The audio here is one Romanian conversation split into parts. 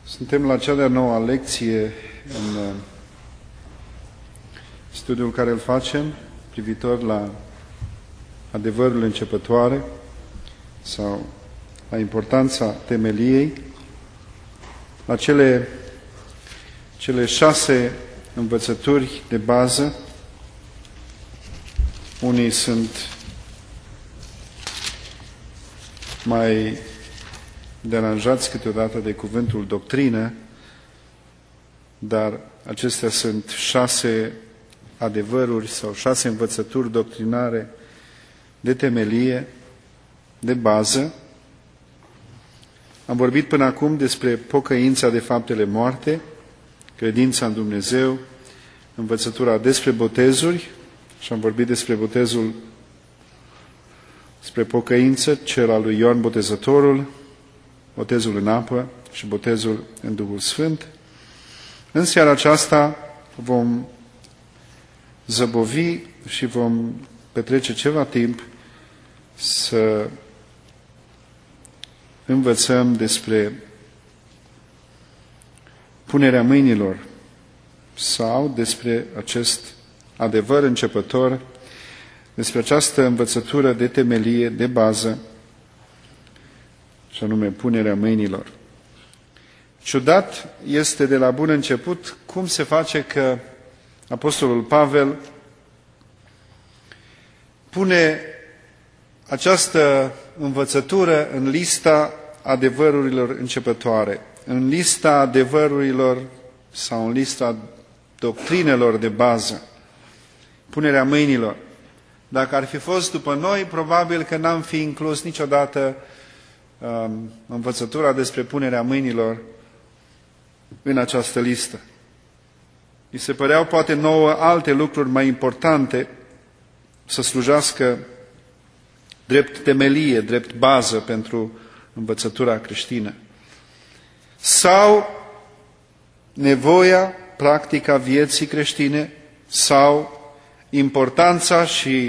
Suntem la cea de-a noua lecție în studiul care îl facem privitor la adevărurile începătoare sau la importanța temeliei, la cele 6 învățături de bază. Unii sunt mai deranjați câteodată de cuvântul doctrină, dar acestea sunt 6 adevăruri sau 6 învățături doctrinare de temelie, de bază. Am vorbit până acum despre pocăința de faptele moarte, credința în Dumnezeu, învățătura despre botezuri și am vorbit despre botezul, despre pocăință, cel al lui Ioan Botezătorul, botezul în apă și botezul în Duhul Sfânt. În seara aceasta vom zăbovi și vom petrece ceva timp să învățăm despre punerea mâinilor sau despre acest adevăr începător, despre această învățătură de temelie, de bază, și anume punerea mâinilor. Ciudat este de la bun început cum se face că Apostolul Pavel pune această învățătură în lista adevărurilor începătoare, în lista adevărurilor sau în lista doctrinelor de bază, punerea mâinilor. Dacă ar fi fost după noi, probabil că n-am fi inclus niciodată învățătura despre punerea mâinilor în această listă. Mi se păreau poate nouă alte lucruri mai importante să slujească drept temelie, drept bază pentru învățătura creștină. Sau nevoia, practica vieții creștine, sau importanța și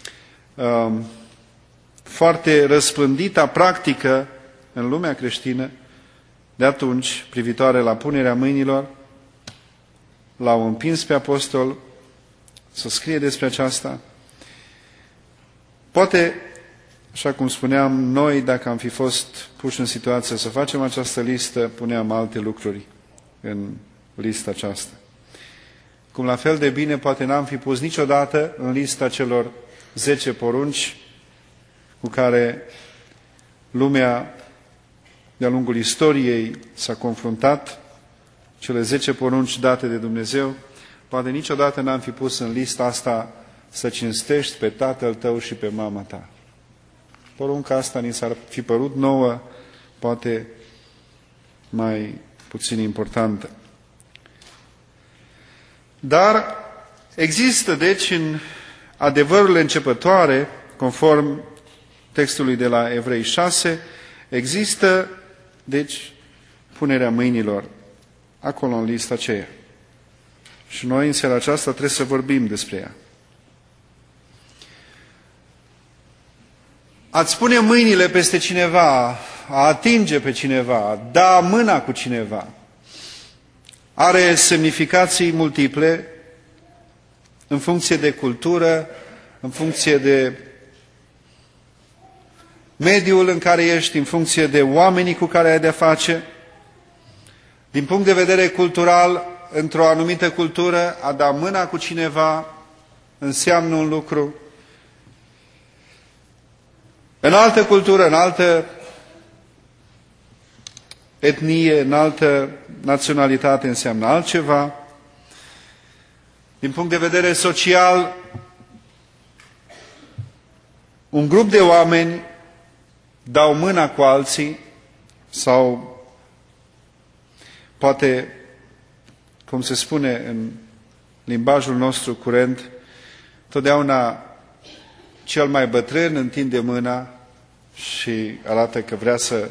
foarte răspândita practică în lumea creștină de atunci, privitoare la punerea mâinilor, l-au împins pe apostol să scrie despre aceasta. Poate, așa cum spuneam, noi, dacă am fi fost puși în situația să facem această listă, puneam alte lucruri în lista aceasta. Cum la fel de bine, poate n-am fi pus niciodată în lista celor 10 porunci cu care lumea de-a lungul istoriei s-a confruntat, cele 10 porunci date de Dumnezeu, poate niciodată n-am fi pus în lista asta să cinstești pe tatăl tău și pe mama ta. Porunca asta ni s-ar fi părut nouă, poate mai puțin importantă. Dar există, deci, în adevărurile începătoare, conform textului de la Evrei 6, există, deci, punerea mâinilor acolo în lista aceea. Și noi în seara aceasta trebuie să vorbim despre ea. A-ți pune mâinile peste cineva, a atinge pe cineva, a da mâna cu cineva, are semnificații multiple în funcție de cultură, în funcție de mediul în care ești, în funcție de oamenii cu care ai de-a face. Din punct de vedere cultural, într-o anumită cultură, a da mâna cu cineva înseamnă un lucru. În altă cultură, în altă etnie, în altă naționalitate înseamnă altceva. Din punct de vedere social, un grup de oameni dau mâna cu alții sau poate, cum se spune în limbajul nostru curent, totdeauna cel mai bătrân întinde mâna și arată că vrea să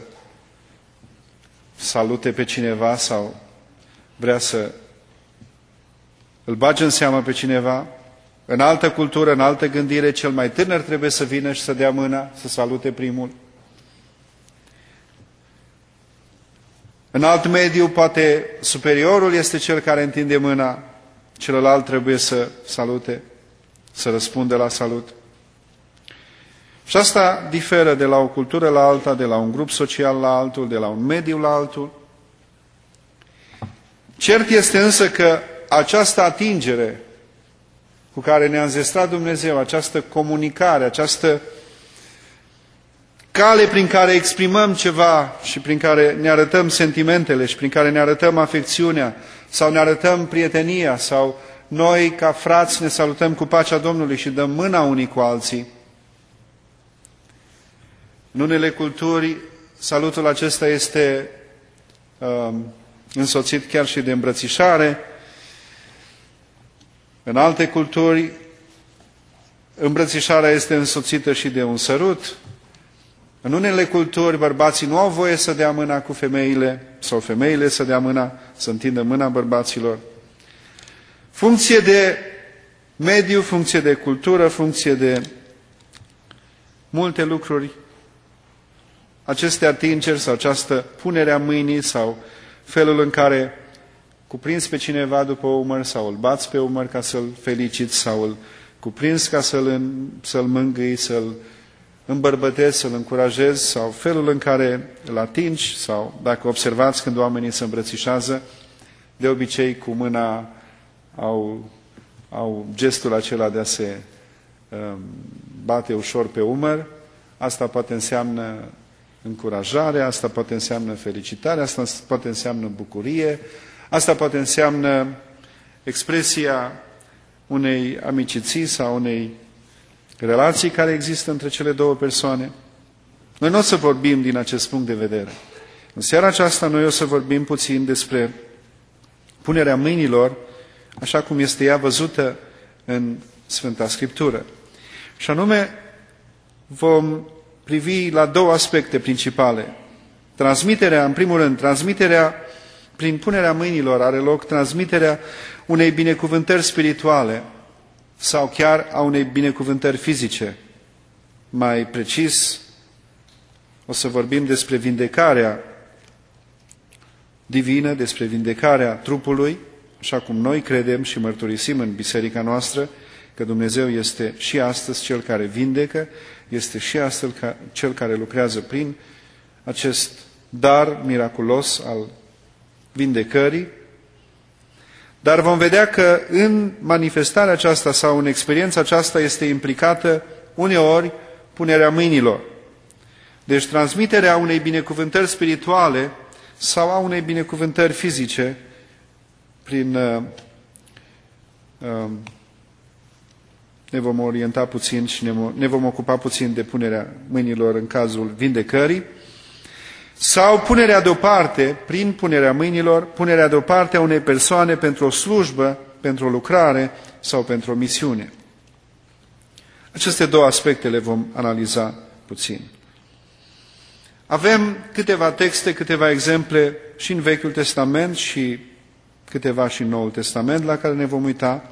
salute pe cineva sau vrea să îl bage în seamă pe cineva. În altă cultură, în altă gândire, cel mai tânăr trebuie să vină și să dea mâna, să salute primul. În alt mediu, poate superiorul este cel care întinde mâna, celălalt trebuie să salute, să răspundă la salut. Și asta diferă de la o cultură la alta, de la un grup social la altul, de la un mediu la altul. Cert este însă că această atingere cu care ne-a înzestrat Dumnezeu, această comunicare, această cale prin care exprimăm ceva și prin care ne arătăm sentimentele și prin care ne arătăm afecțiunea sau ne arătăm prietenia sau noi ca frați ne salutăm cu pacea Domnului și dăm mâna unii cu alții. În unele culturi salutul acesta este însoțit chiar și de îmbrățișare. În alte culturi îmbrățișarea este însoțită și de un sărut. În unele culturi bărbații nu au voie să dea mâna cu femeile sau femeile să dea mâna, să întindă mâna bărbaților. Funcție de mediu, funcție de cultură, funcție de multe lucruri, aceste atingeri sau această punere a mâinii sau felul în care cuprinzi pe cineva după umăr sau îl bați pe umăr ca să-l feliciți sau îl cuprinzi ca să-l mângâi, să-l îmbărbătezi, să-l încurajezi sau felul în care îl atingi sau dacă observați când oamenii se îmbrățișează, de obicei cu mâna au gestul acela de a se bate ușor pe umăr. Asta poate înseamnă încurajare, asta poate înseamnă felicitare, asta poate înseamnă bucurie, asta poate înseamnă expresia unei amiciții sau unei relații care există între cele două persoane. Noi nu o să vorbim din acest punct de vedere. În seara aceasta noi o să vorbim puțin despre punerea mâinilor, așa cum este ea văzută în Sfânta Scriptură. Și anume, vom privi la două aspecte principale. Transmiterea, în primul rând, transmiterea prin punerea mâinilor are loc transmiterea unei binecuvântări spirituale sau chiar a unei binecuvântări fizice. Mai precis, o să vorbim despre vindecarea divină, despre vindecarea trupului, așa cum noi credem și mărturisim în biserica noastră, că Dumnezeu este și astăzi Cel care vindecă, este și astăzi Cel care lucrează prin acest dar miraculos al vindecării. Dar vom vedea că în manifestarea aceasta sau în experiența aceasta este implicată uneori punerea mâinilor. Deci transmiterea unei binecuvântări spirituale sau a unei binecuvântări fizice prin ne vom orienta puțin și ne vom ocupa puțin de punerea mâinilor în cazul vindecării, sau punerea deoparte, prin punerea mâinilor, punerea deoparte a unei persoane pentru o slujbă, pentru o lucrare sau pentru o misiune. Aceste două aspecte le vom analiza puțin. Avem câteva texte, câteva exemple și în Vechiul Testament și câteva și în Noul Testament la care ne vom uita.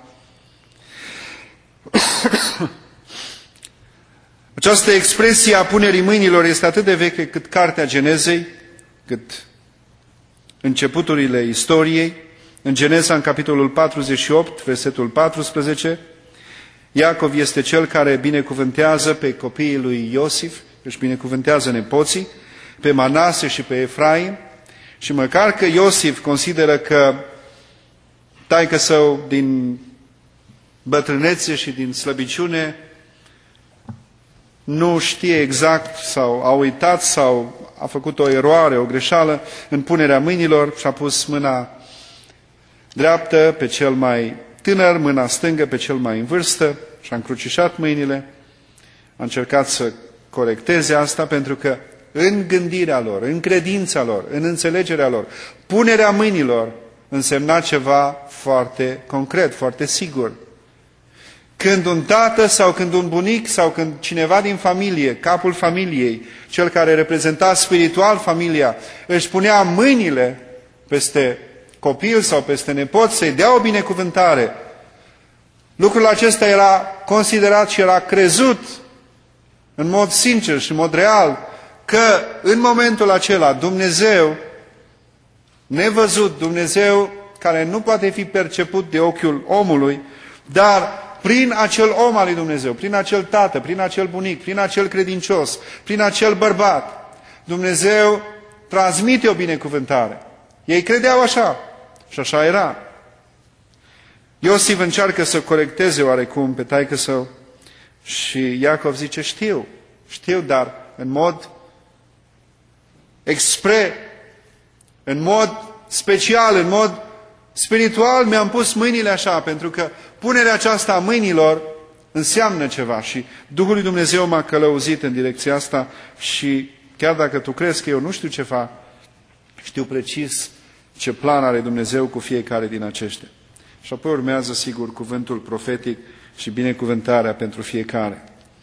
Această expresie a punerii mâinilor este atât de veche cât Cartea Genezei, cât începuturile istoriei. În Geneza, în capitolul 48, versetul 14, Iacov este cel care binecuvântează pe copiii lui Iosif, își binecuvântează nepoții, pe Manase și pe Efraim, și măcar că Iosif consideră că taică-său din bătrânețe și din slăbiciune nu știe exact sau a uitat sau a făcut o eroare, o greșeală în punerea mâinilor și a pus mâna dreaptă pe cel mai tânăr, mâna stângă pe cel mai în vârstă și a încrucișat mâinile. A încercat să corecteze asta pentru că în gândirea lor, în credința lor, în înțelegerea lor, punerea mâinilor însemna ceva foarte concret, foarte sigur. Când un tată sau când un bunic sau când cineva din familie, capul familiei, cel care reprezenta spiritual familia, își punea mâinile peste copil sau peste nepot să-i dea o binecuvântare, lucrul acesta era considerat și era crezut în mod sincer și în mod real că în momentul acela Dumnezeu nevăzut, Dumnezeu care nu poate fi perceput de ochiul omului, dar prin acel om al lui Dumnezeu, prin acel tată, prin acel bunic, prin acel credincios, prin acel bărbat, Dumnezeu transmite o binecuvântare. Ei credeau așa și așa era. Iosif încearcă să corecteze oarecum pe taică-său și Iacov zice, știu, dar în mod în mod special, în mod spiritual mi-am pus mâinile așa, pentru că punerea aceasta a mâinilor înseamnă ceva și Duhul lui Dumnezeu m-a călăuzit în direcția asta și chiar dacă tu crezi că eu nu știu ce fac, știu precis ce plan are Dumnezeu cu fiecare din aceștia. Și apoi urmează, sigur, cuvântul profetic și binecuvântarea pentru fiecare.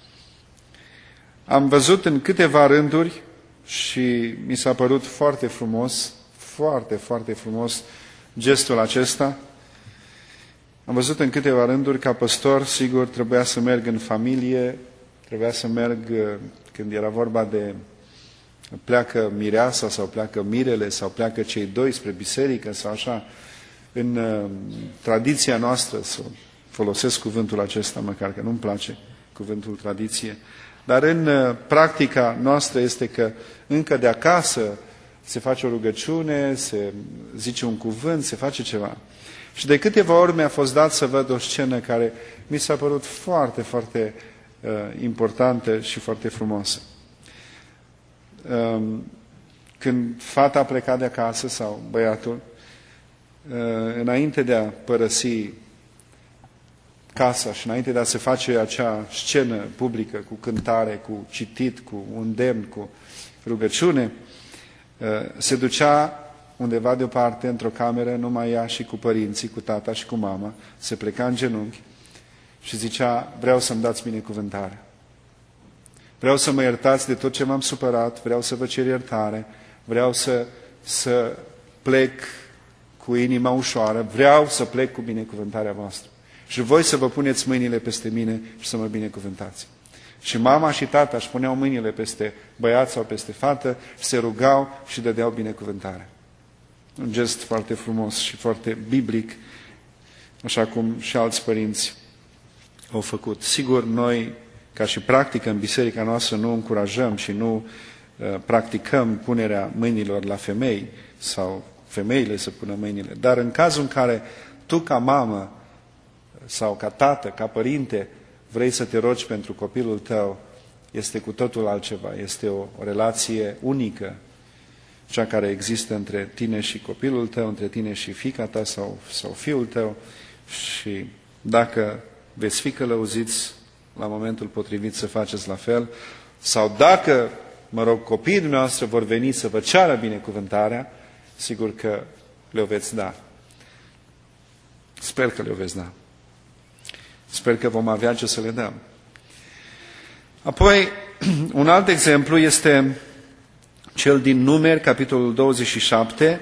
Am văzut în câteva rânduri și mi s-a părut foarte frumos, foarte frumos gestul acesta. Am văzut în câteva rânduri ca păstor, sigur, trebuia să merg în familie, trebuia să merg când era vorba de pleacă mireasa sau pleacă mirele sau pleacă cei doi spre biserică sau așa. În tradiția noastră, să folosesc cuvântul acesta, măcar că nu-mi place cuvântul tradiție, dar în practica noastră este că încă de acasă se face o rugăciune, se zice un cuvânt, se face ceva. Și de câteva ori mi-a fost dat să văd o scenă care mi s-a părut foarte importantă și foarte frumoasă. Când fata a plecat de acasă sau băiatul, înainte de a părăsi casa și înainte de a se face acea scenă publică cu cântare, cu citit, cu un demn, cu rugăciune, se ducea undeva deoparte, într-o cameră, numai ea și cu părinții, cu tata și cu mama, se pleca în genunchi și zicea, vreau să-mi dați binecuvântare. Vreau să mă iertați de tot ce m-am supărat, vreau să vă cer iertare, vreau să plec cu inima ușoară, vreau să plec cu binecuvântarea voastră. Și voi să vă puneți mâinile peste mine și să mă binecuvântați. Și mama și tata își puneau mâinile peste băiat sau peste fată și se rugau și dădeau binecuvântare. Un gest foarte frumos și foarte biblic, așa cum și alți părinți au făcut. Sigur, noi, ca și practică în biserica noastră, nu încurajăm și nu practicăm punerea mâinilor la femei sau femeile să pună mâinile. Dar în cazul în care tu ca mamă sau ca tată, ca părinte, vrei să te rogi pentru copilul tău, este cu totul altceva. Este o relație unică, cea care există între tine și copilul tău, între tine și fiica ta sau fiul tău. Și dacă veți fi călăuziți la momentul potrivit să faceți la fel, sau dacă, copiii dumneavoastră vor veni să vă ceară binecuvântarea, sigur că le-o veți da. Sper că le-o veți da. Sper că vom avea ce să le dăm. Apoi, un alt exemplu este cel din Numeri, capitolul 27.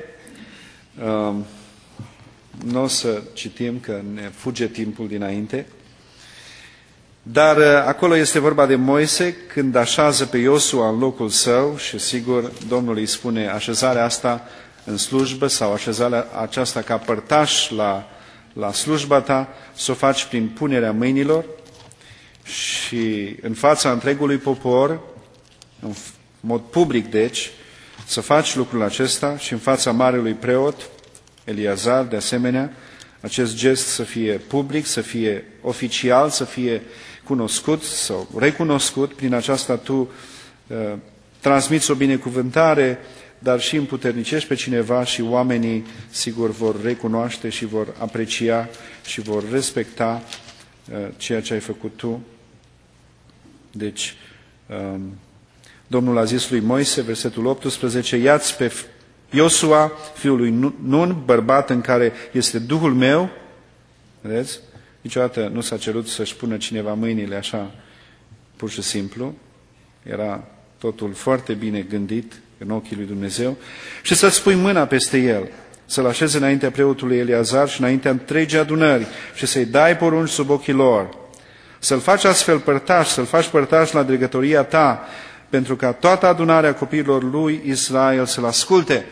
Nu o să citim, că ne fuge timpul dinainte. Dar acolo este vorba de Moise, când așează pe Iosua în locul său și sigur Domnul îi spune așezarea asta în slujbă sau așezarea aceasta ca părtaș la slujba ta, să o faci prin punerea mâinilor și în fața întregului popor, în mod public deci, să faci lucrul acesta și în fața marelui preot, Eliazar, de asemenea, acest gest să fie public, să fie oficial, să fie cunoscut sau recunoscut. Prin aceasta tu transmiți o binecuvântare, dar și împuternicești pe cineva și oamenii, sigur, vor recunoaște și vor aprecia și vor respecta ceea ce ai făcut tu. Deci, Domnul a zis lui Moise, versetul 18, ia-ți pe Iosua, fiul lui Nun, bărbat în care este Duhul meu. Vedeți? Niciodată nu s-a cerut să-și pună cineva mâinile așa, pur și simplu. Era totul foarte bine gândit în ochii lui Dumnezeu. Și să-ți pui mâna peste el, să-l așezi înaintea preotului Eliazar și înaintea întregii adunări și să-i dai porunci sub ochii lor. Să-l faci astfel părtaș, să-l faci părtaș la dregătoria ta, pentru ca toată adunarea copiilor lui Israel să-l asculte.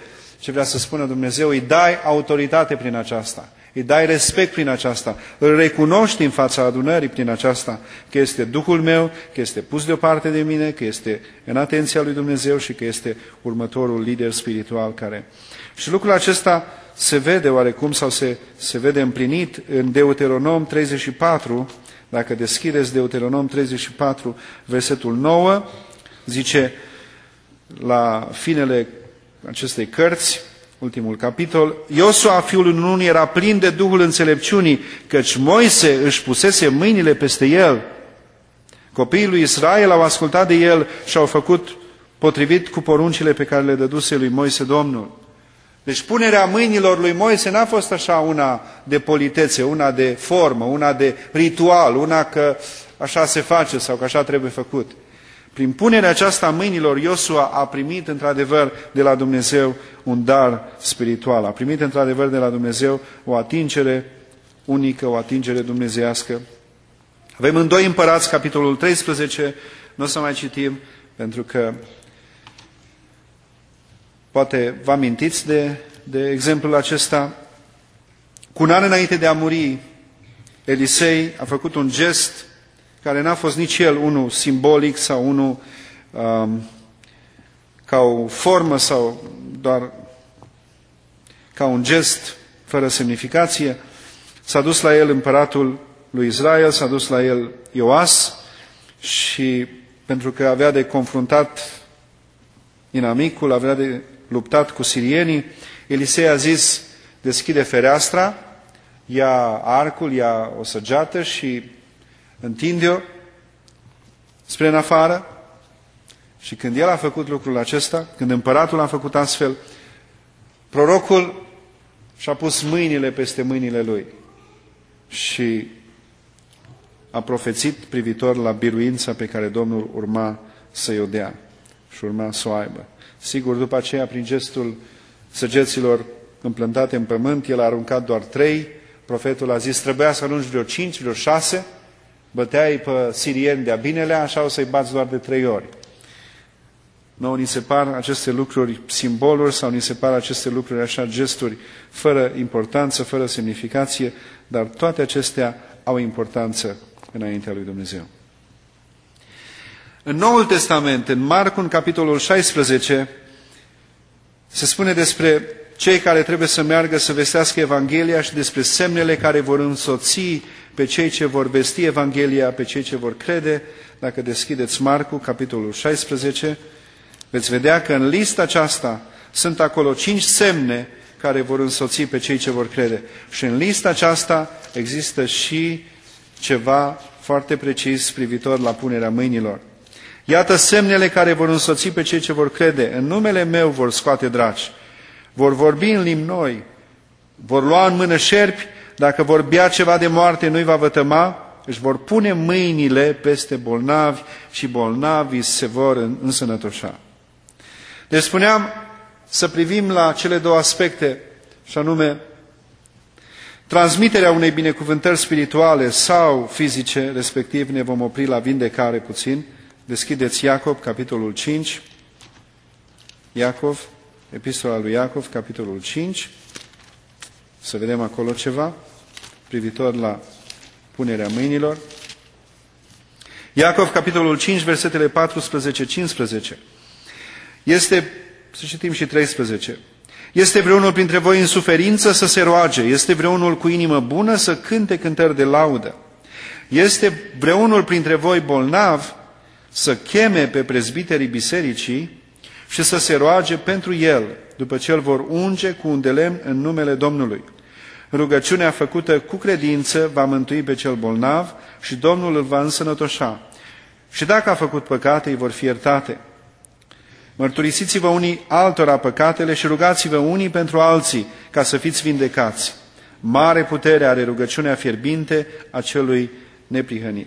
ce vrea să spună Dumnezeu, îi dai autoritate prin aceasta, îi dai respect prin aceasta, îl recunoști în fața adunării prin aceasta, că este Duhul meu, că este pus deoparte de mine, că este în atenția lui Dumnezeu și că este următorul lider spiritual care... Și lucrul acesta se vede oarecum sau se vede împlinit în Deuteronom 34, dacă deschideți Deuteronom 34, versetul 9, zice la finele acestei cărți, ultimul capitol, Iosua, fiul lui Nun, era plin de Duhul înțelepciunii, căci Moise își pusese mâinile peste el. Copiii lui Israel au ascultat de el și au făcut potrivit cu poruncile pe care le dăduse lui Moise Domnul. Deci punerea mâinilor lui Moise n-a fost așa una de politețe, una de formă, una de ritual, una că așa se face sau că așa trebuie făcut. Prin punerea aceasta a mâinilor, Iosua a primit într-adevăr de la Dumnezeu un dar spiritual. A primit într-adevăr de la Dumnezeu o atingere unică, o atingere dumnezeiască. Avem în 2 Împărați, capitolul 13, nu o să mai citim, pentru că poate vă amintiți de exemplul acesta. Cu un an înainte de a muri, Elisei a făcut un gest care n-a fost nici el unul simbolic sau unul ca o formă sau doar ca un gest fără semnificație. S-a dus la el împăratul lui Israel, s-a dus la el Ioas și pentru că avea de confruntat inamicul, avea de luptat cu sirienii, Elisei a zis, deschide fereastra, ia arcul, ia o săgeată și întinde-o spre în afară. Și când el a făcut lucrul acesta, când împăratul a făcut astfel, prorocul și-a pus mâinile peste mâinile lui și a profețit privitor la biruința pe care Domnul urma să-i o dea și urma să o aibă. Sigur, după aceea, prin gestul săgeților împlântate în pământ, el a aruncat doar 3, profetul a zis, trebuia să arunci vreo 5, vreo 6, băteai pe sirieni de-a binelea, așa o să-i bați doar de 3 ori. Nouă ni se par aceste lucruri simboluri sau ni se par aceste lucruri așa gesturi fără importanță, fără semnificație, dar toate acestea au importanță înaintea lui Dumnezeu. În Noul Testament, în Marcu, în capitolul 16, se spune despre cei care trebuie să meargă să vestească Evanghelia și despre semnele care vor însoți pe cei ce vor vesti Evanghelia, pe cei ce vor crede. Dacă deschideți Marcu, capitolul 16, veți vedea că în lista aceasta sunt acolo 5 semne care vor însoți pe cei ce vor crede. Și în lista aceasta există și ceva foarte precis privitor la punerea mâinilor. Iată semnele care vor însoți pe cei ce vor crede. În numele meu vor scoate draci, vor vorbi în limbi noi, vor lua în mână șerpi, dacă vor bea ceva de moarte nu-i va vătăma, își vor pune mâinile peste bolnavi și bolnavii se vor însănătoșa. Deci spuneam să privim la cele două aspecte, și anume transmiterea unei binecuvântări spirituale sau fizice, respectiv ne vom opri la vindecare puțin. Deschideți Iacov, capitolul 5. Iacov, epistola lui Iacov, capitolul 5. Să vedem acolo ceva privitor la punerea mâinilor. Iacov, capitolul 5, versetele 14-15. Este, să citim și 13. Este vreunul printre voi în suferință să se roage? Este vreunul cu inimă bună să cânte cântări de laudă? Este vreunul printre voi bolnav să cheme pe prezbiterii bisericii și să se roage pentru el, după ce îl vor unge cu un de lemn în numele Domnului. Rugăciunea făcută cu credință va mântui pe cel bolnav și Domnul îl va însănătoșa. Și dacă a făcut păcate, îi vor fi iertate. Mărturisiți-vă unii altora păcatele și rugați-vă unii pentru alții, ca să fiți vindecați. Mare putere are rugăciunea fierbinte a celui neprihănit.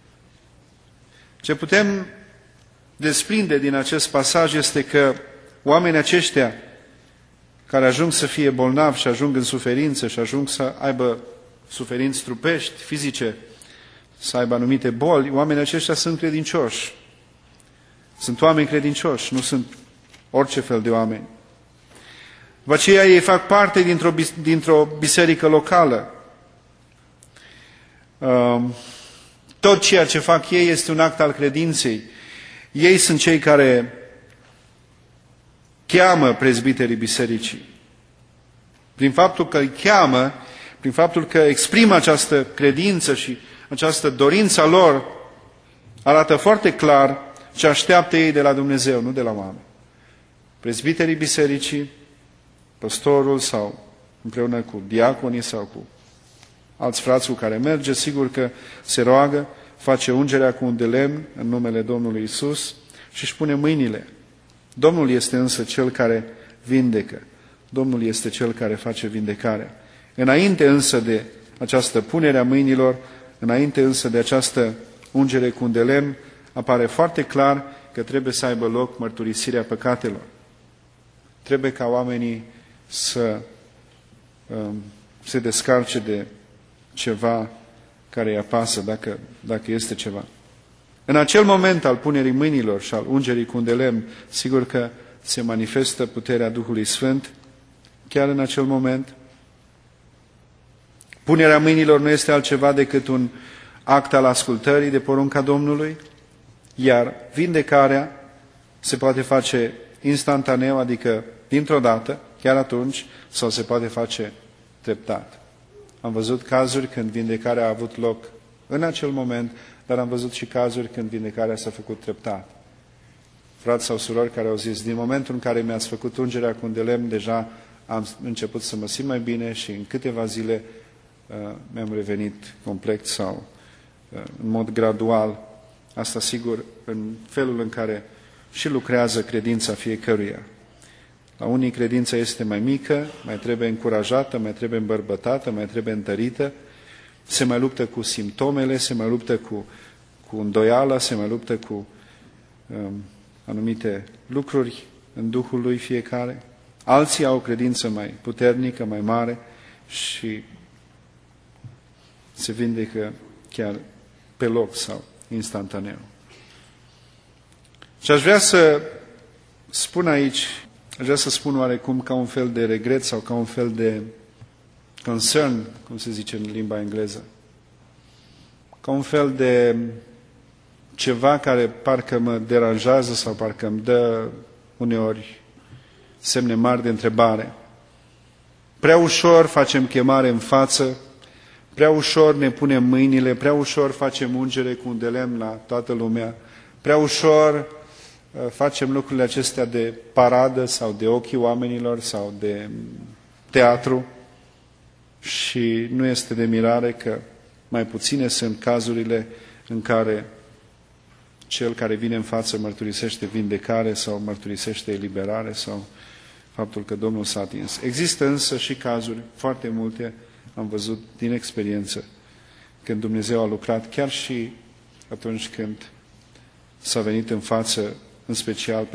Ce putem desprinde din acest pasaj este că oamenii aceștia care ajung să fie bolnavi și ajung în suferință și ajung să aibă suferinți trupești, fizice, să aibă anumite boli, oamenii aceștia sunt credincioși. Sunt oameni credincioși, nu sunt orice fel de oameni. După aceea ei fac parte dintr-o biserică locală. Tot ceea ce fac ei este un act al credinței. Ei sunt cei care cheamă prezbiterii bisericii. Prin faptul că îi cheamă, prin faptul că exprimă această credință și această dorință a lor, arată foarte clar ce așteaptă ei de la Dumnezeu, nu de la oameni. Prezbiterii bisericii, păstorul sau împreună cu diaconii sau cu alți frați cu care merge, sigur că se roagă, face ungerea cu un de lemn în numele Domnului Isus și își pune mâinile. Domnul este însă Cel care vindecă. Domnul este Cel care face vindecarea. Înainte însă de această punere a mâinilor, înainte însă de această ungere cu un de lemn, apare foarte clar că trebuie să aibă loc mărturisirea păcatelor. Trebuie ca oamenii să se descarce de ceva care îi apasă, dacă este ceva. În acel moment al punerii mâinilor și al ungerii cu un de lemn, sigur că se manifestă puterea Duhului Sfânt. Chiar în acel moment, punerea mâinilor nu este altceva decât un act al ascultării de porunca Domnului, iar vindecarea se poate face instantaneu, adică dintr-o dată, chiar atunci, sau se poate face treptat. Am văzut cazuri când vindecarea a avut loc în acel moment, dar am văzut și cazuri când vindecarea s-a făcut treptat. Frați sau surori care au zis, din momentul în care mi-ați făcut ungerea cu un de lemn, deja am început să mă simt mai bine și în câteva zile mi-am revenit complet sau în mod gradual. Asta sigur în felul în care și lucrează credința fiecăruia. La unii credința este mai mică, mai trebuie încurajată, mai trebuie îmbărbătată, mai trebuie întărită, se mai luptă cu simptomele, se mai luptă cu îndoiala, se mai luptă cu anumite lucruri în Duhul lui fiecare. Alții au o credință mai puternică, mai mare și se vindecă chiar pe loc sau instantaneu. Și aș vrea să spun aici, aș vrea să spun oarecum ca un fel de regret sau ca un fel de concern, cum se zice în limba engleză, ca un fel de ceva care parcă mă deranjează sau parcă îmi dă uneori semne mari de întrebare. Prea ușor facem chemare în față, prea ușor ne punem mâinile, prea ușor facem ungere cu un de lemn la toată lumea, prea ușor facem lucrurile acestea de paradă sau de ochii oamenilor sau de teatru și nu este de mirare că mai puține sunt cazurile în care cel care vine în față mărturisește vindecare sau mărturisește eliberare sau faptul că Domnul s-a atins. Există însă și cazuri, foarte multe, am văzut din experiență, când Dumnezeu a lucrat chiar și atunci când s-a venit în față, în special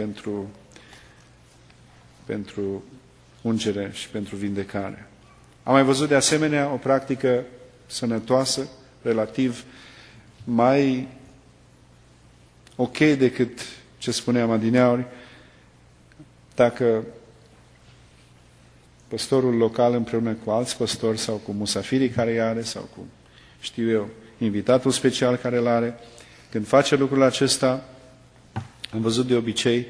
pentru ungere și pentru vindecare. Am mai văzut de asemenea o practică sănătoasă, relativ mai ok decât ce spuneam adineauri, dacă păstorul local împreună cu alți păstori sau cu musafirii care îi are sau cu, știu eu, invitatul special care îl are, când face lucrul acesta, am văzut de obicei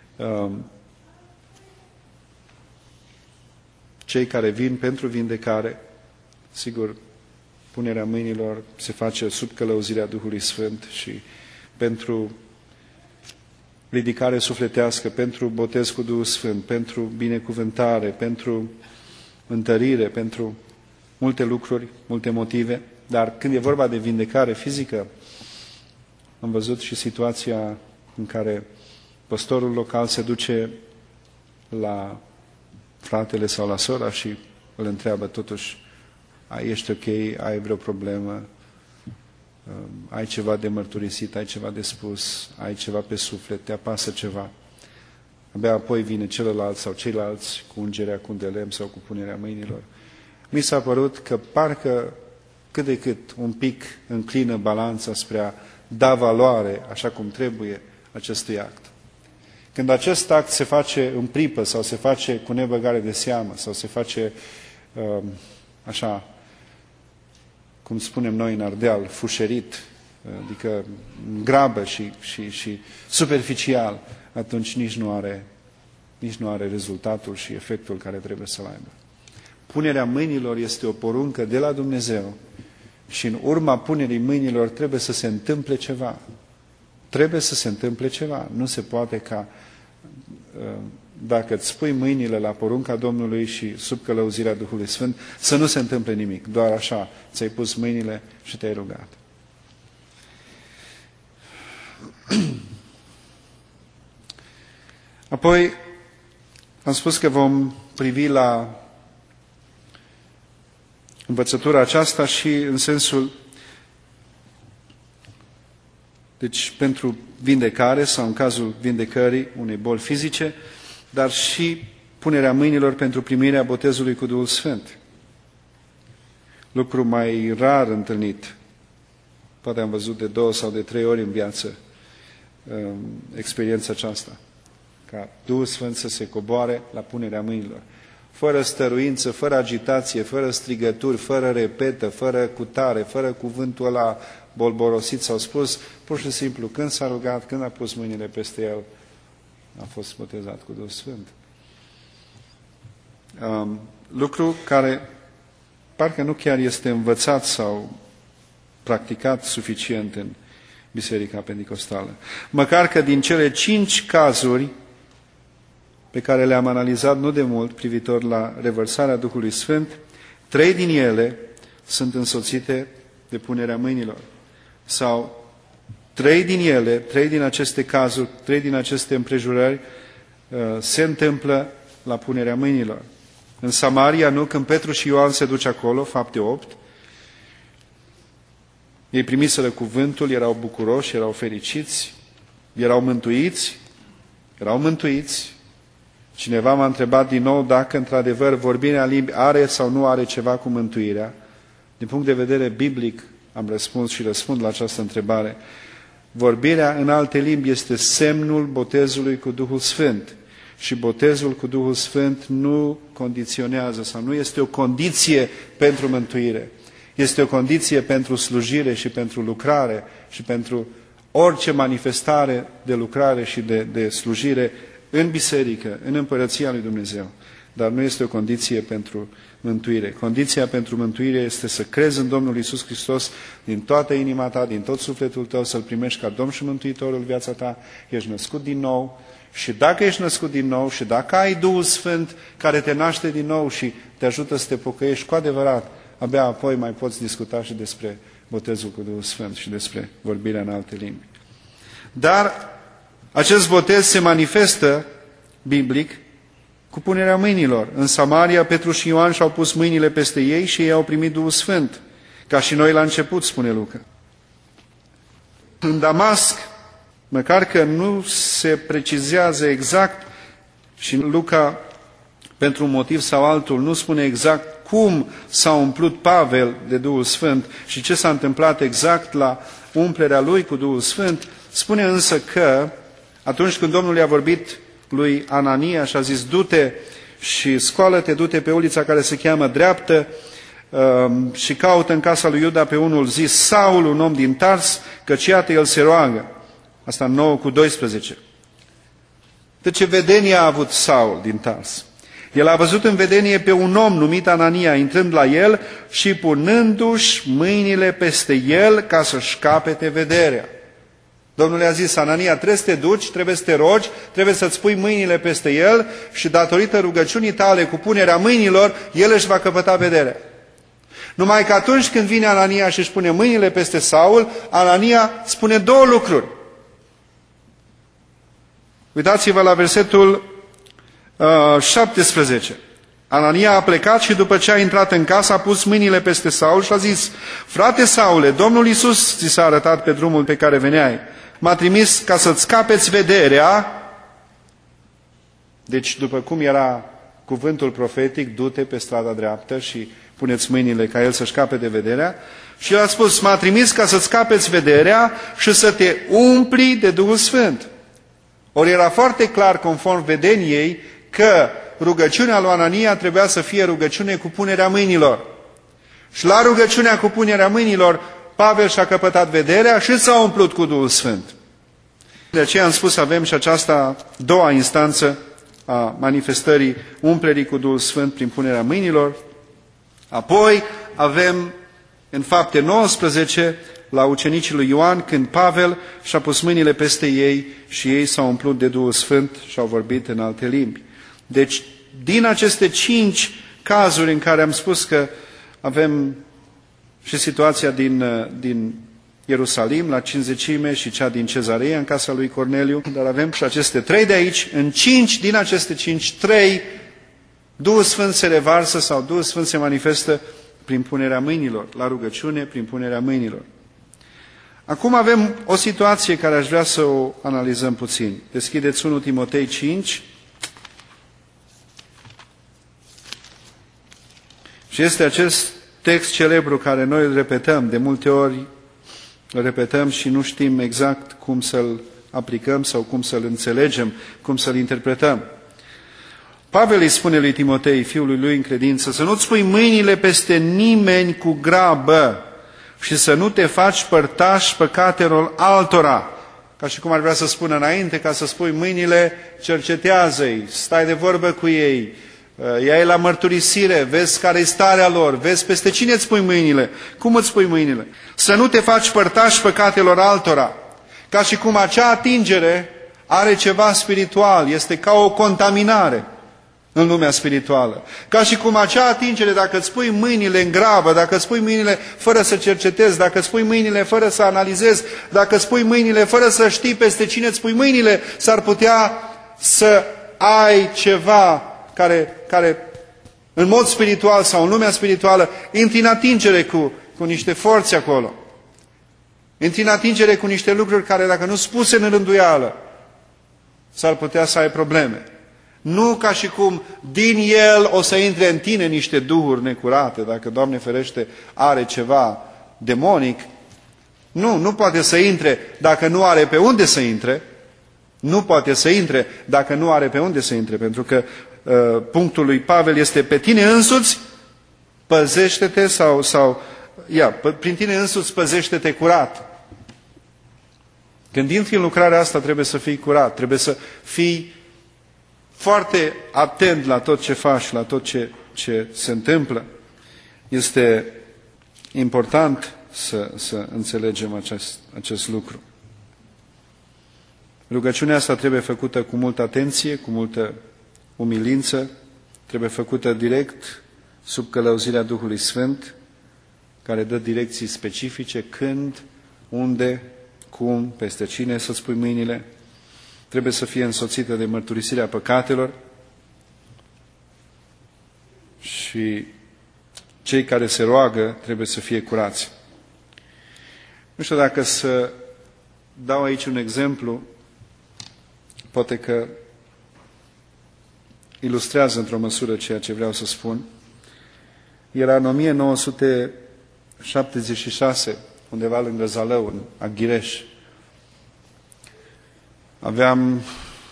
cei care vin pentru vindecare, sigur, punerea mâinilor se face sub călăuzirea Duhului Sfânt și pentru ridicare sufletească, pentru botez cu Duhul Sfânt, pentru binecuvântare, pentru întărire, pentru multe lucruri, multe motive, dar când e vorba de vindecare fizică, am văzut și situația în care păstorul local se duce la fratele sau la sora și îl întreabă totuși, ești ok, ai vreo problemă, ai ceva de mărturisit, ai ceva de spus, ai ceva pe suflet, te apasă ceva. Abia apoi vine celălalt sau ceilalți cu ungerea cu un de lemn sau cu punerea mâinilor. Mi s-a părut că parcă cât de cât un pic înclină balanța spre a da valoare, așa cum trebuie, acestui act. Când acest act se face în pripă sau se face cu nebăgare de seamă sau se face așa, cum spunem noi în Ardeal, fușerit, adică grabă și superficial, atunci nici nu are rezultatul și efectul care trebuie să-l aibă. Punerea mâinilor este o poruncă de la Dumnezeu și în urma punerii mâinilor trebuie să se întâmple ceva. Trebuie să se întâmple ceva. Nu se poate ca dacă îți pui mâinile la porunca Domnului și sub călăuzirea Duhului Sfânt, să nu se întâmple nimic. Doar așa ți-ai pus mâinile și te-ai rugat. Apoi am spus că vom privi la învățătura aceasta și în sensul, deci pentru vindecare sau în cazul vindecării unei boli fizice, dar și punerea mâinilor pentru primirea botezului cu Duhul Sfânt. Lucru mai rar întâlnit. Poate am văzut de 2 sau de 3 ori în viață experiența aceasta. Ca Duhul Sfânt să se coboare la punerea mâinilor. Fără stăruință, fără agitație, fără strigături, fără repetă, fără cutare, fără cuvântul ăla bolborosit sau spus, pur și simplu, când s-a rugat, când a pus mâinile peste el, a fost botezat cu Duhul Sfânt. Lucru care parcă nu chiar este învățat sau practicat suficient în Biserica Penticostală. Măcar că din cele 5 cazuri pe care le-am analizat nu de mult privitor la revărsarea Duhului Sfânt, 3 din ele sunt însoțite de punerea mâinilor. Sau 3 din aceste cazuri, 3 din aceste împrejurări se întâmplă la punerea mâinilor. În Samaria, nu, când Petru și Ioan se duc acolo, Fapte 8, ei primiseră cuvântul, erau bucuroși, erau fericiți, erau mântuiți. Cineva m-a întrebat din nou dacă într-adevăr vorbirea în limbi are sau nu are ceva cu mântuirea. Din punct de vedere biblic am răspuns și răspund la această întrebare. Vorbirea în alte limbi este semnul botezului cu Duhul Sfânt. Și botezul cu Duhul Sfânt nu condiționează sau nu este o condiție pentru mântuire. Este o condiție pentru slujire și pentru lucrare și pentru orice manifestare de lucrare și de slujire în biserică, în împărăția lui Dumnezeu. Dar nu este o condiție pentru mântuire. Condiția pentru mântuire este să crezi în Domnul Iisus Hristos din toată inima ta, din tot sufletul tău, să-L primești ca Domn și Mântuitor în viața ta. Ești născut din nou și dacă ești născut din nou și dacă ai Duhul Sfânt care te naște din nou și te ajută să te pocăiești cu adevărat, abia apoi mai poți discuta și despre botezul cu Duhul Sfânt și despre vorbirea în alte limbi. Dar acest botez se manifestă biblic cu punerea mâinilor. În Samaria, Petru și Ioan și-au pus mâinile peste ei și ei au primit Duhul Sfânt, ca și noi la început, spune Luca. În Damasc, măcar că nu se precizează exact și Luca, pentru un motiv sau altul, nu spune exact cum s-a umplut Pavel de Duhul Sfânt și ce s-a întâmplat exact la umplerea lui cu Duhul Sfânt, spune însă că atunci când Domnul i-a vorbit lui Anania și a zis, du-te și scoală-te, du-te pe ulița care se cheamă Dreaptă și caută în casa lui Iuda pe unul zis Saul, un om din Tars, căci iată el se roagă. Asta 9:12. De ce vedenie a avut Saul din Tars? El a văzut în vedenie pe un om numit Anania, intrând la el și punându-și mâinile peste el ca să-și capete vederea. Domnul i-a zis, Anania, trebuie să te duci, trebuie să te rogi, trebuie să-ți pui mâinile peste el și datorită rugăciunii tale cu punerea mâinilor, el își va căpăta vederea. Numai că atunci când vine Anania și își pune mâinile peste Saul, Anania spune 2 lucruri. Uitați-vă la versetul 17. Anania a plecat și după ce a intrat în casă a pus mâinile peste Saul și a zis, frate Saule, Domnul Iisus ți s-a arătat pe drumul pe care veneai. M-a trimis ca să-ți capeți vederea. Deci după cum era cuvântul profetic, du-te pe strada dreaptă și puneți mâinile ca el să-și capete vederea. Și el a spus, m-a trimis ca să-ți capeți vederea și să te umpli de Duhul Sfânt. Ori era foarte clar, conform vedeniei, că rugăciunea lui Anania trebuia să fie rugăciune cu punerea mâinilor. Și la rugăciunea cu punerea mâinilor, Pavel și-a căpătat vederea și s-a umplut cu Duhul Sfânt. De aceea am spus, avem și aceasta doua instanță a manifestării umplerii cu Duhul Sfânt prin punerea mâinilor. Apoi avem în Fapte 19, la ucenicii lui Ioan, când Pavel și-a pus mâinile peste ei și ei s-au umplut de Duhul Sfânt și au vorbit în alte limbi. Deci, din aceste 5 cazuri în care am spus că avem și situația din Ierusalim, la Cinzecime, și cea din Cezarea, în casa lui Corneliu, dar avem și aceste 3 de aici. În 5 din aceste 5, 3, Duhul Sfânt se revarsă sau Duhul Sfânt se manifestă prin punerea mâinilor, la rugăciune, prin punerea mâinilor. Acum avem o situație care aș vrea să o analizăm puțin. Deschideți 1 Timotei 5 și este acest text celebru care noi îl repetăm, de multe ori îl repetăm și nu știm exact cum să-l aplicăm sau cum să-l înțelegem, cum să-l interpretăm. Pavel îi spune lui Timotei, fiului lui în credință, să nu-ți pui mâinile peste nimeni cu grabă și să nu te faci părtaș păcatelor altora. Ca și cum ar vrea să spună înainte, ca să spui mâinile, cercetează-i, stai de vorbă cu ei, ia-i la mărturisire, vezi care-i starea lor, vezi peste cine îți pui mâinile, cum îți pui mâinile. Să nu te faci părtaș păcatelor altora. Ca și cum acea atingere are ceva spiritual, este ca o contaminare în lumea spirituală. Ca și cum acea atingere, dacă îți pui mâinile în grabă, dacă îți pui mâinile fără să cercetezi, dacă îți pui mâinile fără să analizezi, dacă îți pui mâinile fără să știi peste cine îți pui mâinile, s-ar putea să ai ceva care în mod spiritual sau în lumea spirituală intri în atingere cu niște forțe acolo. Intri în atingere cu niște lucruri care, dacă nu spuse în rânduială, s-ar putea să ai probleme. Nu ca și cum din el o să intre în tine niște duhuri necurate, dacă, Doamne ferește, are ceva demonic. Nu poate să intre dacă nu are pe unde să intre. Nu poate să intre dacă nu are pe unde să intre, pentru că punctul lui Pavel este pe tine însuți, păzește-te prin tine însuți păzește-te curat. Când intri în lucrarea asta trebuie să fii curat, trebuie să fii foarte atent la tot ce faci, la tot ce se întâmplă. Este important să înțelegem acest lucru. Rugăciunea asta trebuie făcută cu multă atenție, cu multă umilință, trebuie făcută direct sub călăuzirea Duhului Sfânt, care dă direcții specifice, când, unde, cum, peste cine să-ți pui mâinile. Trebuie să fie însoțită de mărturisirea păcatelor și cei care se roagă trebuie să fie curați. Nu știu dacă să dau aici un exemplu, poate că ilustrează într-o măsură ceea ce vreau să spun. Era în 1976, undeva lângă Zalău, în Aghireș. Aveam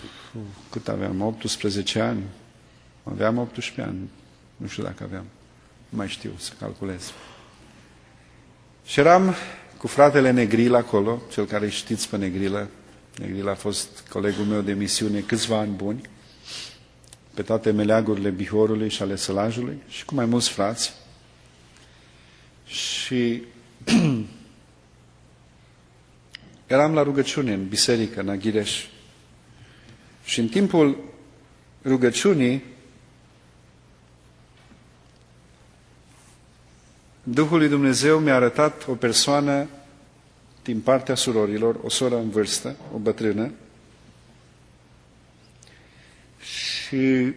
18 ani. Aveam 18 ani. Nu știu dacă aveam. Nu mai știu să calculez. Și eram cu fratele Negril acolo, cel care știți pe Negrilă. Negril a fost colegul meu de misiune câțiva ani buni, pe toate meleagurile Bihorului și ale Sălajului, și cu mai mulți frați. Și eram la rugăciune în biserică, în Aghireș. Și în timpul rugăciunii, Duhul lui Dumnezeu mi-a arătat o persoană din partea surorilor, o soră în vârstă, o bătrână, și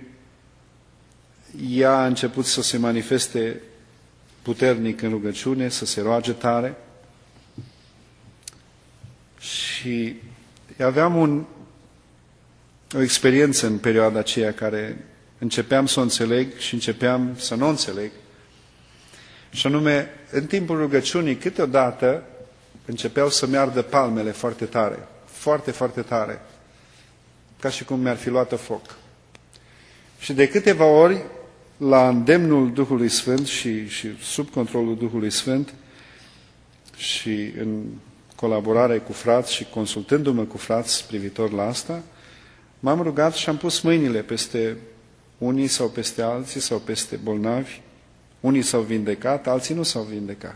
ea a început să se manifeste puternic în rugăciune, să se roage tare. Și aveam o experiență în perioada aceea care începeam să o înțeleg și începeam să nu o înțeleg. Și anume, în timpul rugăciunii, câteodată începeau să-mi ardă palmele foarte tare, foarte, foarte tare. ca și cum mi-ar fi luată foc. Și de câteva ori, la îndemnul Duhului Sfânt și sub controlul Duhului Sfânt și în colaborare cu frați și consultându-mă cu frați privitor la asta, m-am rugat și am pus mâinile peste unii sau peste alții sau peste bolnavi. Unii s-au vindecat, alții nu s-au vindecat.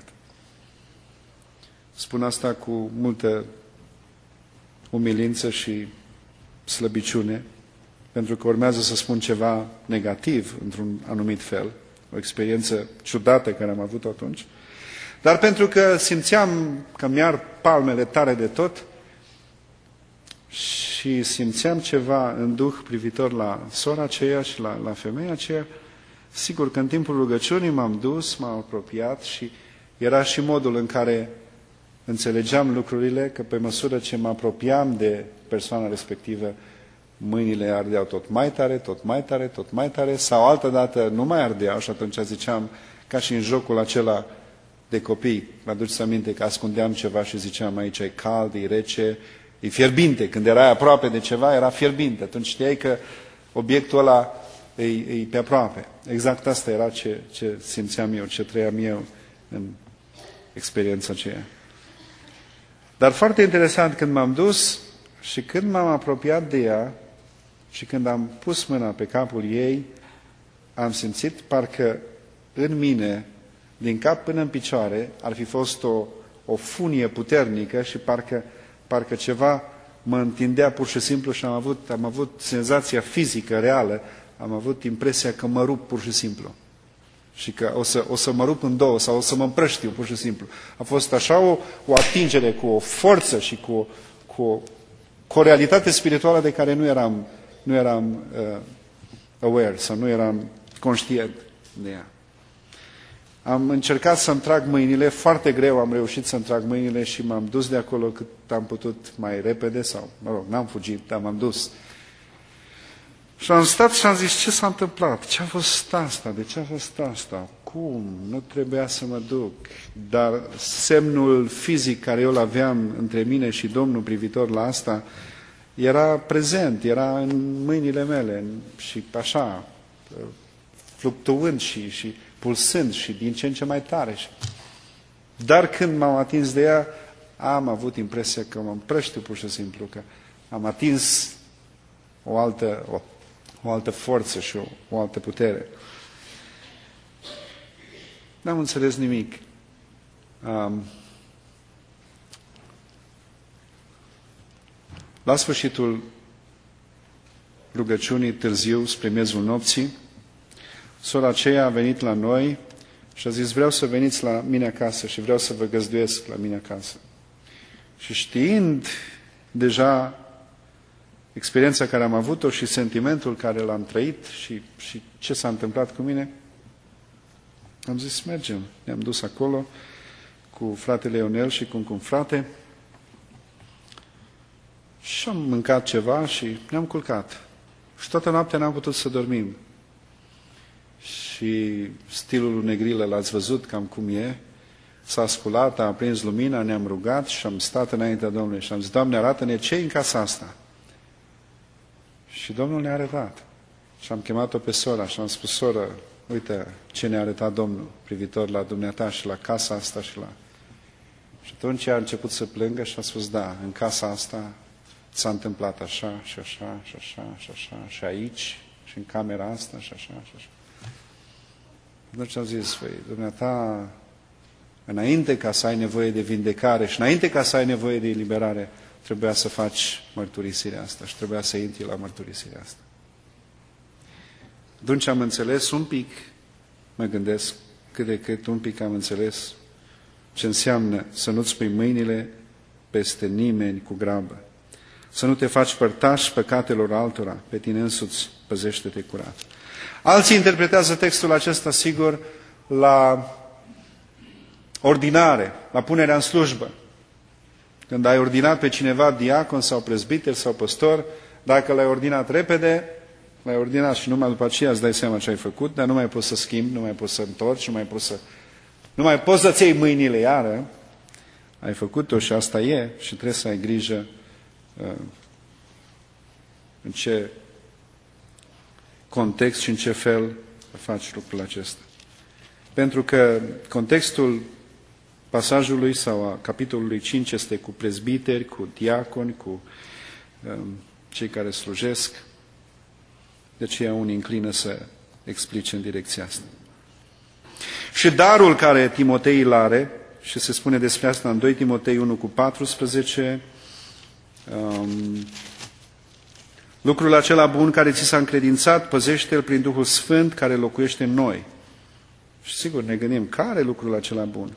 Spun asta cu multă umilință și slăbiciune, pentru că urmează să spun ceva negativ, într-un anumit fel, o experiență ciudată care am avut atunci, dar pentru că simțeam că mi-ar palmele tare de tot și simțeam ceva în Duh privitor la sora aceea și la femeia aceea, sigur că în timpul rugăciunii m-am dus, m-am apropiat și era și modul în care înțelegeam lucrurile, că pe măsură ce mă apropiam de persoana respectivă, mâinile ardeau tot mai tare, tot mai tare, tot mai tare, sau altădată nu mai ardeau și atunci ziceam, ca și în jocul acela de copii, mă aduceți aminte că ascundeam ceva și ziceam aici e cald, e rece, e fierbinte. Când erai aproape de ceva, era fierbinte. Atunci știai că obiectul ăla e pe aproape. Exact asta era ce simțeam eu, ce trăiam eu în experiența aceea. Dar foarte interesant, când m-am dus și când m-am apropiat de ea și când am pus mâna pe capul ei, am simțit parcă în mine, din cap până în picioare, ar fi fost o funie puternică și parcă ceva mă întindea pur și simplu și am avut senzația fizică, reală, am avut impresia că mă rup pur și simplu. Și că o să mă rup în două sau o să mă împrăștiu pur și simplu. A fost așa o atingere cu o forță și cu o realitate spirituală de care nu eram aware sau nu eram conștient de ea. Am încercat să-mi trag mâinile, foarte greu am reușit să-mi trag mâinile și m-am dus de acolo cât am putut mai repede, sau, mă rog, n-am fugit, dar m-am dus. Și am stat și am zis, ce s-a întâmplat? Ce a fost asta? De ce a fost asta? Cum? Nu trebuia să mă duc. Dar semnul fizic care eu l-aveam între mine și Domnul privitor la asta era prezent, era în mâinile mele și așa, fluctuând și pulsând și din ce în ce mai tare. Dar când m-am atins de ea, am avut impresia că mă împrăștiu pur și simplu, că am atins o altă forță și o altă putere. N-am înțeles nimic. La sfârșitul rugăciunii, târziu, spre miezul nopții, sora aceea a venit la noi și a zis, vreau să veniți la mine acasă și vreau să vă găzduiesc la mine acasă. Și știind deja experiența care am avut-o și sentimentul care l-am trăit și ce s-a întâmplat cu mine, am zis, mergem. Ne-am dus acolo cu fratele Ionel și cu un frate și am mâncat ceva și ne-am culcat. Și toată noaptea n-am putut să dormim. Și stilul lui Negrilă l-ați văzut cam cum e. S-a sculat, a aprins lumina, ne-am rugat și am stat înaintea Domnului și am zis, Doamne, arată-ne ce e în casa asta. Și Domnul ne-a arătat. Și am chemat-o pe sora și am spus, soră, uite ce ne-a arătat Domnul privitor la dumneata și la casa asta și la... Și atunci a început să plângă și a spus, da, în casa asta s-a întâmplat așa și așa și așa și așa și aici și în camera asta și așa și așa. Atunci am zis, dumneata, înainte ca să ai nevoie de vindecare și înainte ca să ai nevoie de eliberare, trebuia să faci mărturisirea asta și trebuia să intri la mărturisirea asta. Atunci am înțeles un pic, mă gândesc, cât de cât un pic am înțeles ce înseamnă să nu-ți pui mâinile peste nimeni cu grabă, să nu te faci părtaș păcatelor altora, pe tine însuți păzește-te curat. Alții interpretează textul acesta, sigur, la ordinare, la punerea în slujbă. Când ai ordinat pe cineva diacon sau prezbiter sau păstor, dacă l-ai ordinat repede, l-ai ordinat și numai după aceea îți dai seama ce ai făcut, dar nu mai poți să schimbi, nu mai poți să întorci, nu mai poți să-ți iei mâinile iară. Ai făcut-o și asta e și trebuie să ai grijă în ce context și în ce fel faci lucrul acesta. Pentru că contextul pasajului sau a capitolului 5 este cu prezbiteri, cu diaconi, cu cei care slujesc. De aceea unii înclină să explice în direcția asta. Și darul care Timotei îl are, și se spune despre asta în 2 Timotei 1:14, lucrul acela bun care ți s-a încredințat, păzește-l prin Duhul Sfânt care locuiește în noi. Și sigur ne gândim, care e lucrul acela bun?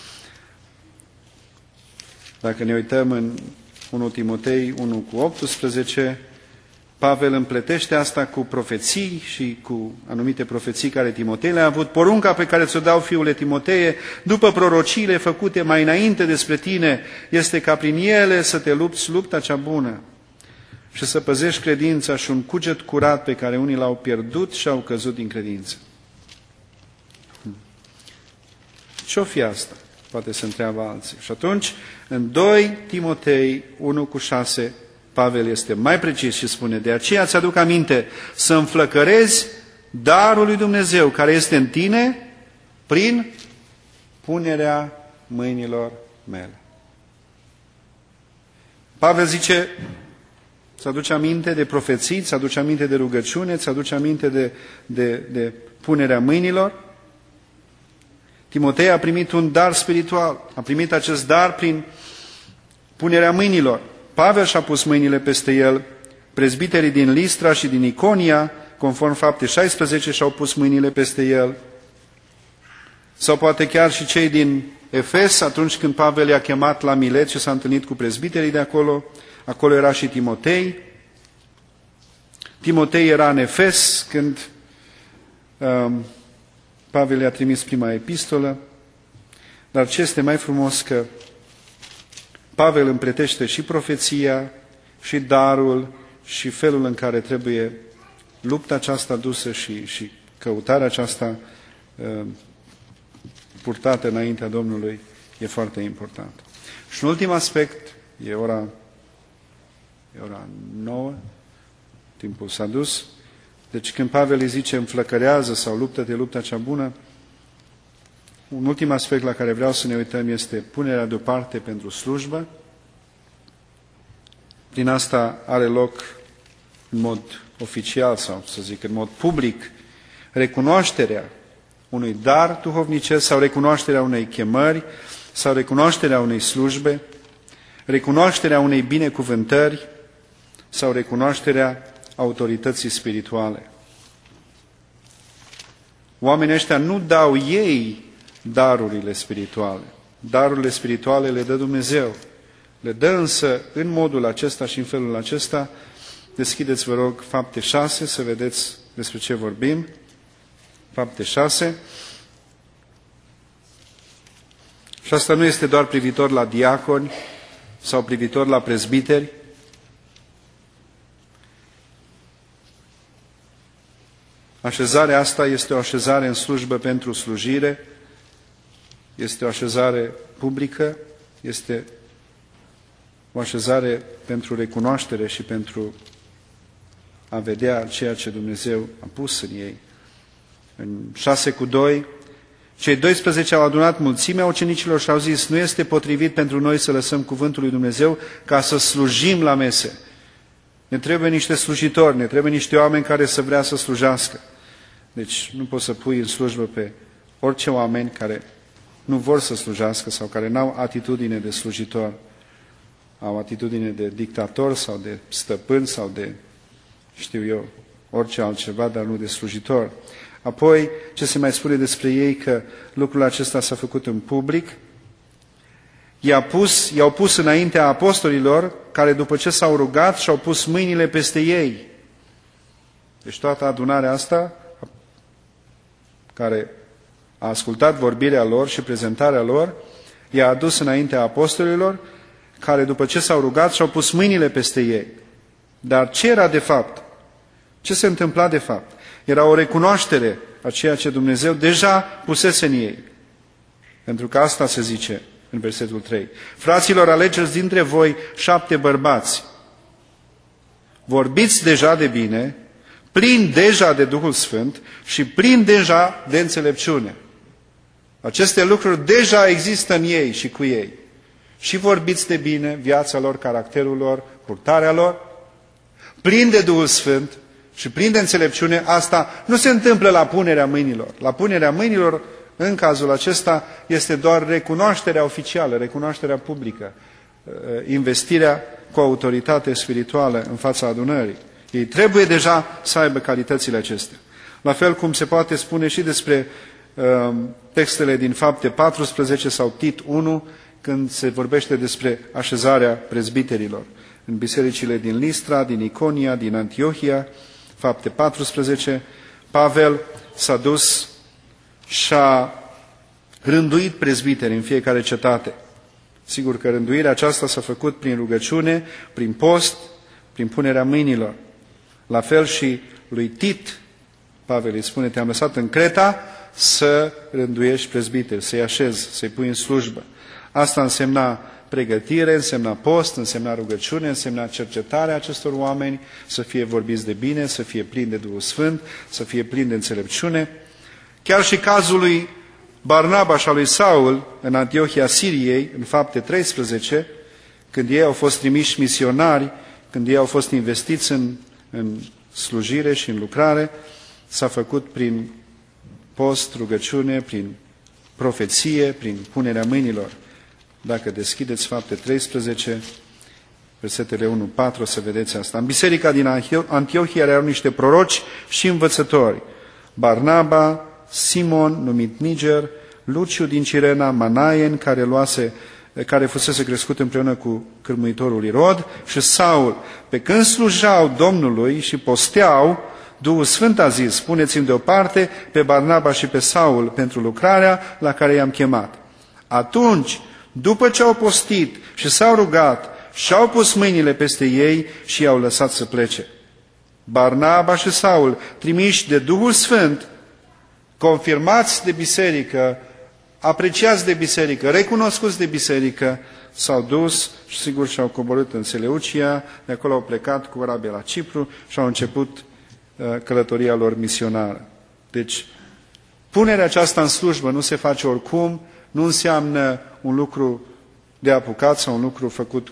Dacă ne uităm în 1 Timotei 1:18, Pavel împletește asta cu profeții și cu anumite profeții care Timotei le-a avut. Porunca pe care ți-o dau, fiule Timoteie, după prorociile făcute mai înainte despre tine, este ca prin ele să te lupți lupta cea bună și să păzești credința și un cuget curat pe care unii l-au pierdut și au căzut din credință. Ce-o fi asta? Poate se întreabă alții. Și atunci, în 2 Timotei 1:6, Pavel este mai precis și spune, de aceea ți-aduc aminte să înflăcărezi darul lui Dumnezeu care este în tine prin punerea mâinilor mele. Pavel zice, îți aduce aminte de profeții, îți aduce aminte de rugăciune, îți aduce aminte de punerea mâinilor. Timotei a primit un dar spiritual, a primit acest dar prin punerea mâinilor. Pavel și-a pus mâinile peste el, prezbiterii din Listra și din Iconia, conform Fapte 16, și-au pus mâinile peste el. Sau poate chiar și cei din Efes, atunci când Pavel i-a chemat la Milet și s-a întâlnit cu prezbiterii de acolo, acolo era și Timotei. Timotei era în Efes când Pavel i-a trimis prima epistolă, dar ce este mai frumos că Pavel împletește și profeția, și darul, și felul în care trebuie lupta aceasta dusă și căutarea aceasta purtată înaintea Domnului e foarte important. Și un ultim aspect, e ora 9, timpul s-a dus, deci când Pavel îi zice înflăcărează sau luptă-te lupta cea bună, un ultim aspect la care vreau să ne uităm este punerea deoparte pentru slujbă. Prin asta are loc în mod oficial sau să zic în mod public recunoașterea unui dar duhovnicesc sau recunoașterea unei chemări sau recunoașterea unei slujbe, recunoașterea unei binecuvântări sau recunoașterea autorității spirituale. Oamenii ăștia nu dau ei darurile spirituale. Darurile spirituale le dă Dumnezeu. Le dă însă în modul acesta și în felul acesta. Deschideți, vă rog, Fapte 6, să vedeți despre ce vorbim. Fapte 6. Și asta nu este doar privitor la diaconi sau privitor la prezbiteri. Așezarea asta este o așezare în slujbă pentru slujire, este o așezare publică, este o așezare pentru recunoaștere și pentru a vedea ceea ce Dumnezeu a pus în ei. În 6:2, cei 12 au adunat mulțimea ucenicilor și au zis, nu este potrivit pentru noi să lăsăm cuvântul lui Dumnezeu ca să slujim la mese. Ne trebuie niște slujitori, ne trebuie niște oameni care să vrea să slujească. Deci nu poți să pui în slujbă pe orice oameni care nu vor să slujească sau care n-au atitudine de slujitor, au atitudine de dictator sau de stăpân sau de, știu eu, orice altceva, dar nu de slujitor. Apoi, ce se mai spune despre ei, că lucrul acesta s-a făcut în public, i-au pus înaintea apostolilor, care după ce s-au rugat și-au pus mâinile peste ei. Deci toată adunarea asta, care a ascultat vorbirea lor și prezentarea lor, i-a adus înaintea apostolilor, care după ce s-au rugat și-au pus mâinile peste ei. Dar ce era de fapt? Ce se întâmpla de fapt? Era o recunoaștere a ceea ce Dumnezeu deja pusese în ei. Pentru că asta se zice în versetul 3. Fraților, alegeți dintre voi 7 bărbați, vorbiți deja de bine, plini deja de Duhul Sfânt și plini deja de înțelepciune. Aceste lucruri deja există în ei și cu ei. Și vorbiți de bine, viața lor, caracterul lor, purtarea lor, plini de Duhul Sfânt și plini de înțelepciune. Asta nu se întâmplă la punerea mâinilor. La punerea mâinilor, în cazul acesta, este doar recunoașterea oficială, recunoașterea publică, investirea cu autoritate spirituală în fața adunării. Ei trebuie deja să aibă calitățile acestea. La fel cum se poate spune și despre textele din Fapte 14 sau Tit 1, când se vorbește despre așezarea prezbiterilor. În bisericile din Listra, din Iconia, din Antiohia, Fapte 14, Pavel s-a dus și a rânduit prezbiteri în fiecare cetate. Sigur că rânduirea aceasta s-a făcut prin rugăciune, prin post, prin punerea mâinilor. La fel și lui Tit, Pavel îi spune, te-am lăsat în Creta să rânduiești prezbiteri, să-i așezi, să-i pui în slujbă. Asta însemna pregătire, însemna post, însemna rugăciune, însemna cercetarea acestor oameni, să fie vorbiți de bine, să fie plini de Duhul Sfânt, să fie plini de înțelepciune. Chiar și cazul lui Barnaba și a lui Saul în Antiohia Siriei, în Fapte 13, când ei au fost trimiși misionari, când ei au fost investiți în slujire și în lucrare, s-a făcut prin post, rugăciune, prin profeție, prin punerea mâinilor. Dacă deschideți Fapte 13, versetele 1-4, să vedeți asta. În biserica din Antiohia erau niște proroci și învățători. Barnaba, Simon, numit Niger, Luciu din Cirena, Manaen, care fusese crescut împreună cu cârmuitorul Irod, și Saul. Pe când slujau Domnului și posteau, Duhul Sfânt a zis, puneți-mi deoparte pe Barnaba și pe Saul pentru lucrarea la care i-am chemat. Atunci, după ce au postit și s-au rugat, și-au pus mâinile peste ei și i-au lăsat să plece. Barnaba și Saul, trimiși de Duhul Sfânt, confirmați de biserică, apreciați de biserică, recunoscuți de biserică, s-au dus și sigur și-au coborât în Seleucia, de acolo au plecat cu corabia la Cipru și au început călătoria lor misionară. Deci, punerea aceasta în slujbă nu se face oricum, nu înseamnă un lucru de apucat sau un lucru făcut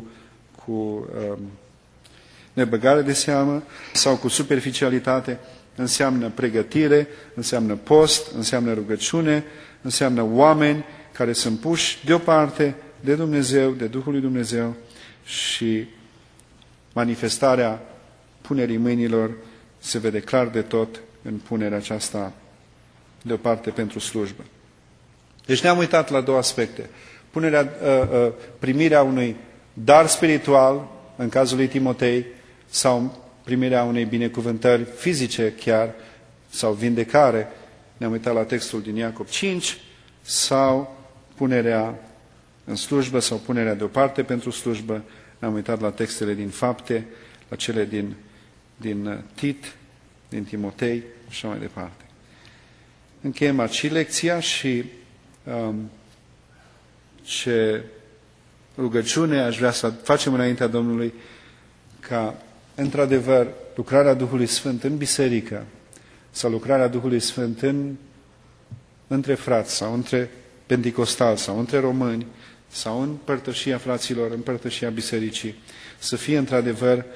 cu nebăgare de seamă sau cu superficialitate. Înseamnă pregătire, înseamnă post, înseamnă rugăciune, înseamnă oameni care sunt puși deoparte de Dumnezeu, de Duhul lui Dumnezeu, și manifestarea punerii mâinilor se vede clar de tot în punerea aceasta deoparte pentru slujbă. Deci ne-am uitat la două aspecte. Primirea unui dar spiritual, în cazul lui Timotei, sau primirea unei binecuvântări fizice chiar, sau vindecare, ne-am uitat la textul din Iacob 5, sau punerea în slujbă, sau punerea deoparte pentru slujbă, ne-am uitat la textele din Fapte, la cele din Tit, din Timotei și așa mai departe. Încheiem aici lecția și ce rugăciune aș vrea să facem înaintea Domnului, ca într-adevăr lucrarea Duhului Sfânt în biserică sau lucrarea Duhului Sfânt între frați sau între penticostali sau între români sau în părtășia fraților, în părtășia bisericii, să fie într-adevăr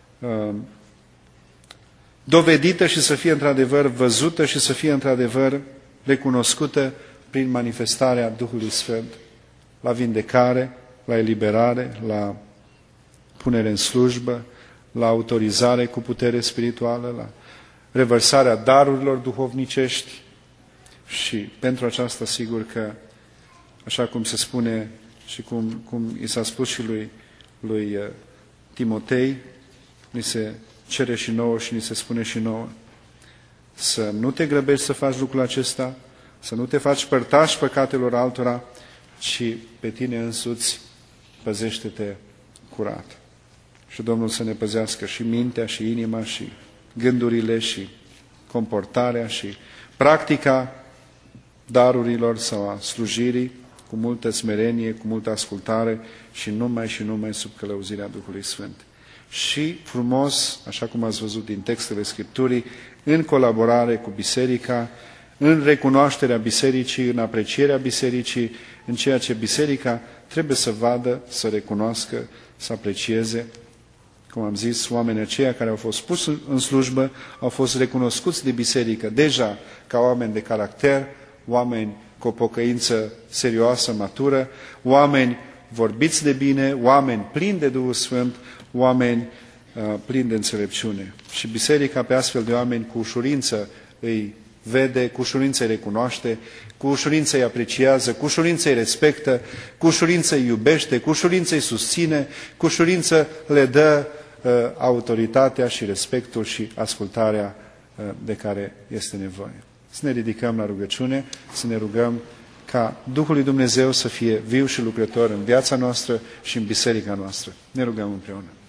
dovedită și să fie într-adevăr văzută și să fie într-adevăr recunoscută prin manifestarea Duhului Sfânt la vindecare, la eliberare, la punere în slujbă, la autorizare cu putere spirituală, la revărsarea darurilor duhovnicești. Și pentru aceasta, sigur că, așa cum se spune și cum i s-a spus și lui Timotei, ni se cere și nouă și ni se spune și nouă să nu te grăbești să faci lucrul acesta, să nu te faci părtaș păcatelor altora, ci pe tine însuți păzește-te curat. Și Domnul să ne păzească și mintea, și inima, și gândurile, și comportarea, și practica darurilor sau a slujirii, cu multă smerenie, cu multă ascultare și numai sub călăuzirea Duhului Sfânt. și frumos, așa cum ați văzut din textele Scripturii, în colaborare cu biserica, în recunoașterea bisericii, în aprecierea bisericii, în ceea ce biserica trebuie să vadă, să recunoască, să aprecieze. Cum am zis, oamenii aceia care au fost puși în slujbă au fost recunoscuți de biserică deja ca oameni de caracter, oameni cu o pocăință serioasă, matură, oameni vorbiți de bine, oameni plini de Duhul Sfânt, oameni plini de înțelepciune. Și biserica pe astfel de oameni cu ușurință îi vede, cu ușurință îi recunoaște, cu ușurință îi apreciază, cu ușurință îi respectă, cu ușurință îi iubește, cu ușurință îi susține, cu ușurință le dă autoritatea și respectul și ascultarea de care este nevoie. Să ne ridicăm la rugăciune, să ne rugăm ca Duhul lui Dumnezeu să fie viu și lucrător în viața noastră și în biserica noastră. Ne rugăm împreună.